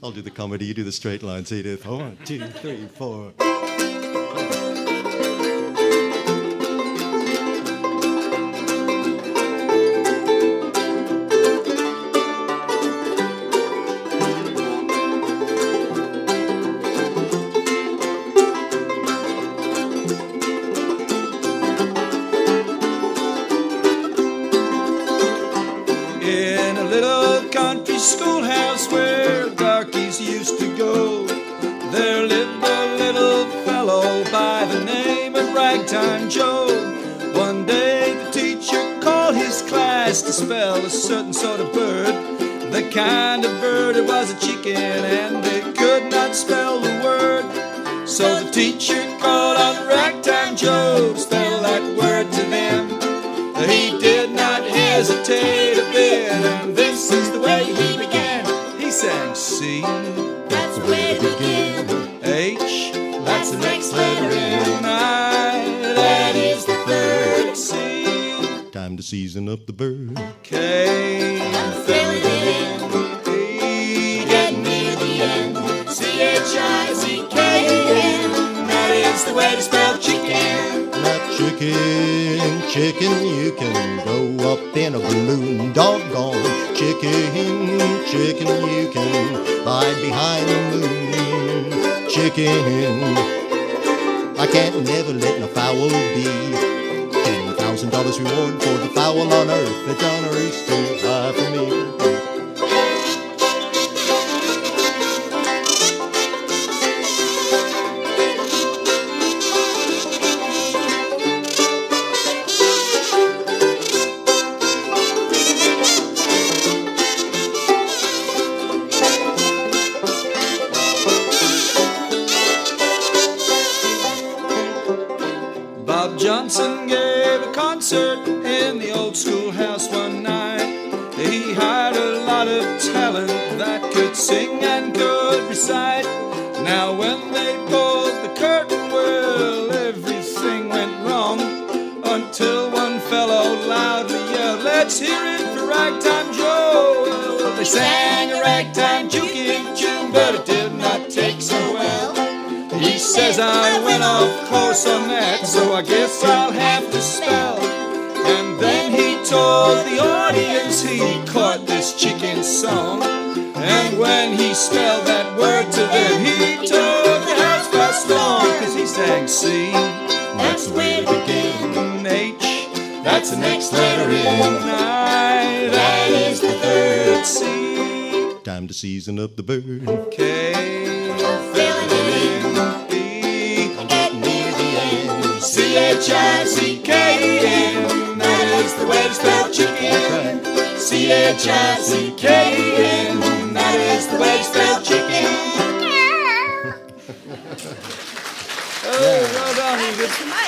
I'll do the comedy, you do the straight lines, Edith. 1, 2, 3, 4. In a little country schoolhouse where darkies used to go, there lived a little fellow by the name of Ragtime Joe. One day the teacher called his class to spell a certain sort of bird. The kind of bird it was a chicken, and they could not spell the word. So the teacher called on Ragtime Joe to spell that word to them. He did not hesitate a bit, and this is the way he began. He sang C, That's the way to begin. H, that's the next letter in. I, That is the third. C, Time to season up the bird. K, I'm filling it in. E, Getting near the end. CHICKEN. That is the way to spell chicken. Not chicken, chicken, you can go up in a balloon. Doggone chicken, chicken, you can hide behind the moon. Chicken, I can't never let no foul be. $10,000 reward for the foul on earth. That's on earth too high for me. Bob Johnson gave a concert in the old schoolhouse one night. He hired a lot of talent that could sing and could recite. Now when they pulled the curtain, well, everything went wrong, until one fellow loudly yelled, "Let's hear it for Ragtime Joe." Well, they sang a ragtime juking tune, but it did not take so well. He says, "I went off course on that, so I guess I'll have to spell." And then he told the audience he caught this chicken song. And when he spelled that word to them, he told the house by storm. 'Cause he sang C, That's the way to begin. H, that's the next letter in. I, That is the third. C, Time to season up the bird. K, Filling it in. B, Getting near the end. CHICKEN. That is the way to spell chicken. CHICKEN. That is the way to spell chicken. Oh, well done, Edith.